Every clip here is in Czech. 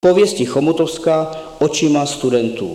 Pověsti Chomutovska očima studentů.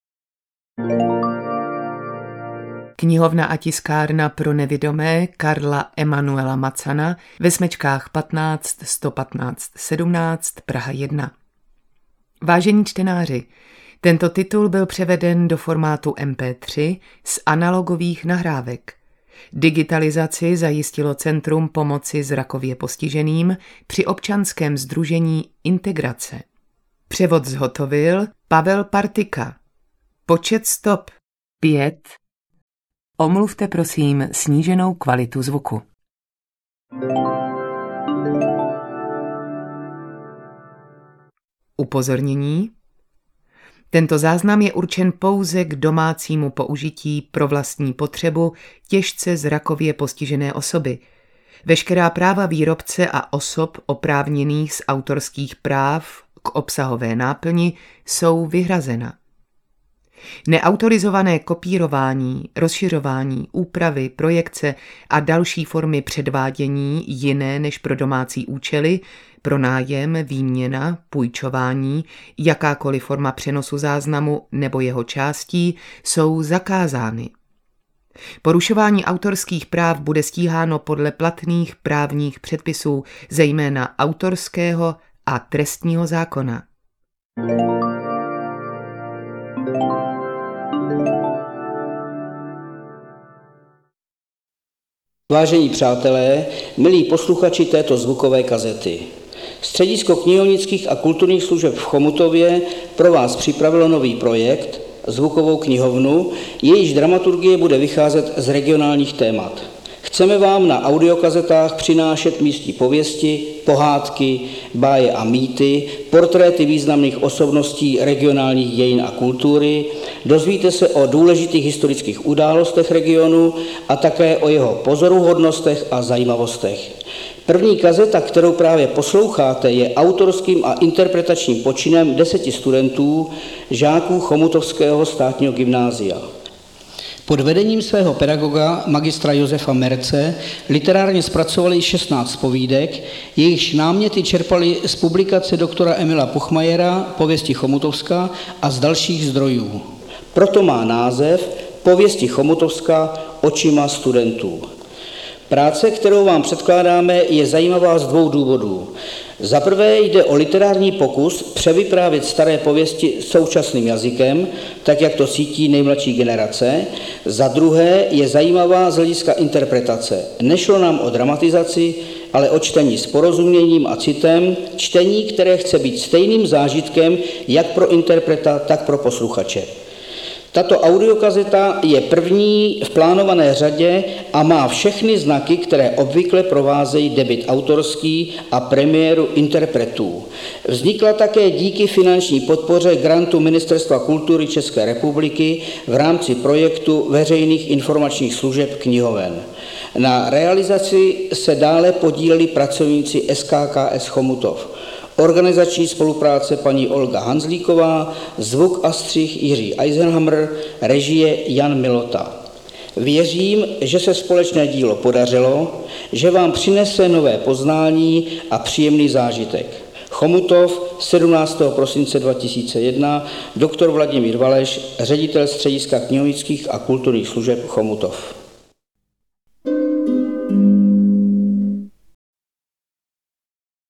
Knihovna a tiskárna pro nevidomé Karla Emanuela Macana ve Smečkách 15 115 17 Praha 1. Vážení čtenáři, tento titul byl převeden do formátu MP3 z analogových nahrávek. Digitalizaci zajistilo Centrum pomoci zrakově postiženým při občanském sdružení Integrace. Převod zhotovil Pavel Partika. Počet stop 5. Omluvte prosím sníženou kvalitu zvuku. Upozornění. Tento záznam je určen pouze k domácímu použití pro vlastní potřebu těžce zrakově postižené osoby. Veškerá práva výrobce a osob oprávněných z autorských práv k obsahové náplni jsou vyhrazena. Neautorizované kopírování, rozšiřování, úpravy, projekce a další formy předvádění jiné než pro domácí účely, pronájem, výměna, půjčování, jakákoliv forma přenosu záznamu nebo jeho částí jsou zakázány. Porušování autorských práv bude stíháno podle platných právních předpisů, zejména autorského a trestního zákona. Vážení přátelé, milí posluchači této zvukové kazety. Středisko knihovnických a kulturních služeb v Chomutově pro vás připravilo nový projekt, zvukovou knihovnu, jejíž dramaturgie bude vycházet z regionálních témat. Chceme vám na audiokazetách přinášet místní pověsti, pohádky, báje a mýty, portréty významných osobností regionálních dějin a kultury, dozvíte se o důležitých historických událostech regionu a také o jeho pozoruhodnostech a zajímavostech. První kazeta, kterou právě posloucháte, je autorským a interpretačním počinem 10 studentů, žáků Chomutovského státního gymnázia. Pod vedením svého pedagoga, magistra Josefa Merce, literárně zpracovali 16 povídek, jejichž náměty čerpali z publikace doktora Emila Puchmajera, Pověsti Chomutovska a z dalších zdrojů. Proto má název Pověsti Chomutovska očima studentů. Práce, kterou vám předkládáme, je zajímavá z 2 důvodů. Za prvé jde o literární pokus převyprávět staré pověsti současným jazykem, tak jak to cítí nejmladší generace. Za druhé je zajímavá z hlediska interpretace. Nešlo nám o dramatizaci, ale o čtení s porozuměním a citem, čtení, které chce být stejným zážitkem jak pro interpreta, tak pro posluchače. Tato audiokazeta je první v plánované řadě a má všechny znaky, které obvykle provázejí debut autorský a premiéru interpretů. Vznikla také díky finanční podpoře grantu Ministerstva kultury České republiky v rámci projektu veřejných informačních služeb knihoven. Na realizaci se dále podíleli pracovníci SKKS Chomutov. Organizační spolupráce paní Olga Hanzlíková, zvuk a střih Jiří Eisenhammer, režie Jan Milota. Věřím, že se společné dílo podařilo, že vám přinese nové poznání a příjemný zážitek. Chomutov, 17. prosince 2001, doktor Vladimír Valeš, ředitel Střediska knihovnických a kulturních služeb Chomutov.